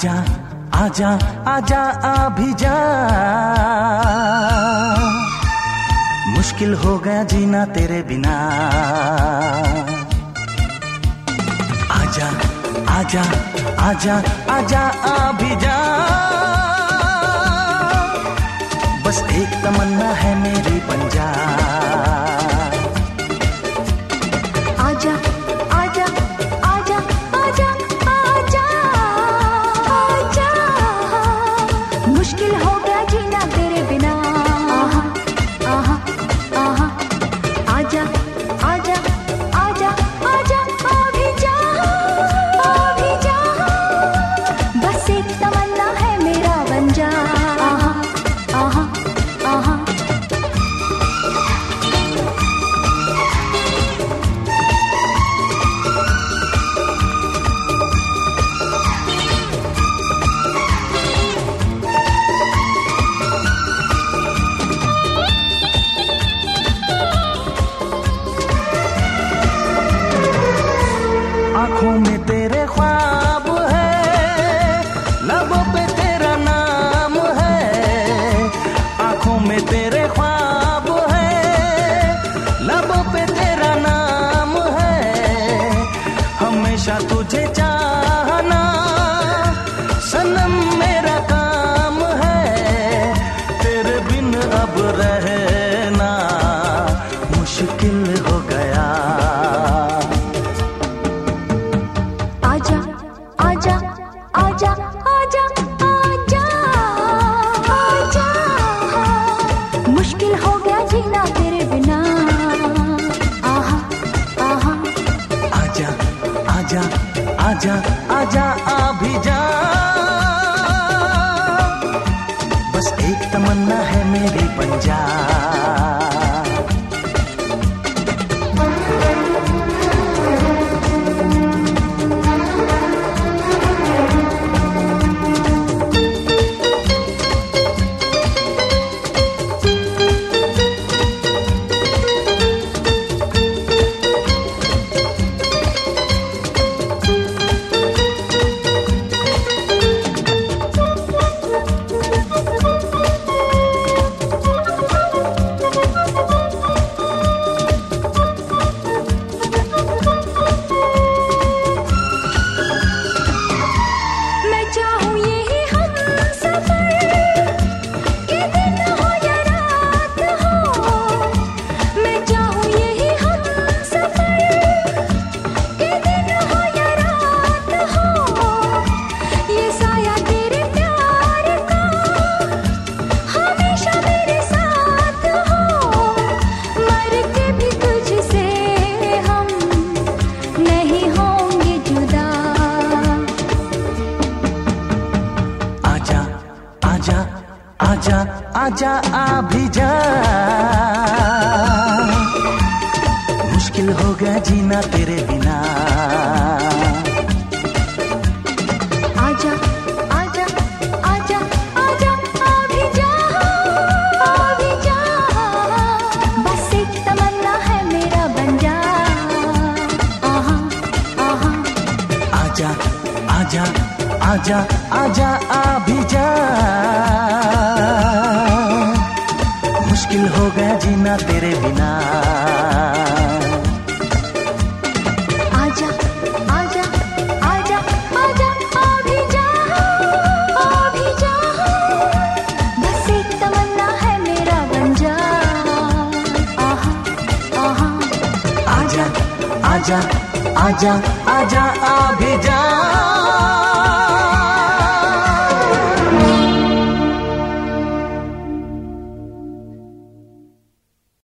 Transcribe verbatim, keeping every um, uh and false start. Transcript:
आजा आजा आजा अभी जा, मुश्किल हो गया जीना तेरे बिना। आजा आजा आजा आजा अभी जा, बस एक तमन्ना है मेरी बन जा। आजा आजा आजा आजा आजा आजा, मुश्किल हो गया जीना तेरे बिना। आहा आहा आहा, आजा आजा आजा आजा अभी जा, अभी जा, बस एक तमन्ना है मेरा बन जा। आहा आहा आहा, आँखों में तेरे ख्वाब है, लबों पे तेरा नाम है। आँखों में तेरे ख्वाब है, लबों पे तेरा नाम है। हमेशा तुझे चाहना सनम मेरा काम है। तेरे बिन अब रहना मुश्किल हो गया। आजा आजा आजा आजा आजा आजा, मुश्किल हो गया जीना तेरे बिना। आहा आहा, आजा आजा आजा आजा अभी जा, बस एक तमन्ना है मेरी बन जा। आजा आजा अभी जा, मुश्किल हो गया जीना तेरे बिना। आजा आजा आजा आजा अभी जा, अभी जा, बस एक तमन्ना है मेरा बन जा। आहा आहा, आजा आजा आजा आजा अभी जा, मुश्किल हो गया जीना तेरे बिना। आजा आजा आजा आजा अभी जा, अभी जा, बस एक तमन्ना है मेरा बन जा। आहा आहा, आजा आजा आजा आजा अभी जा।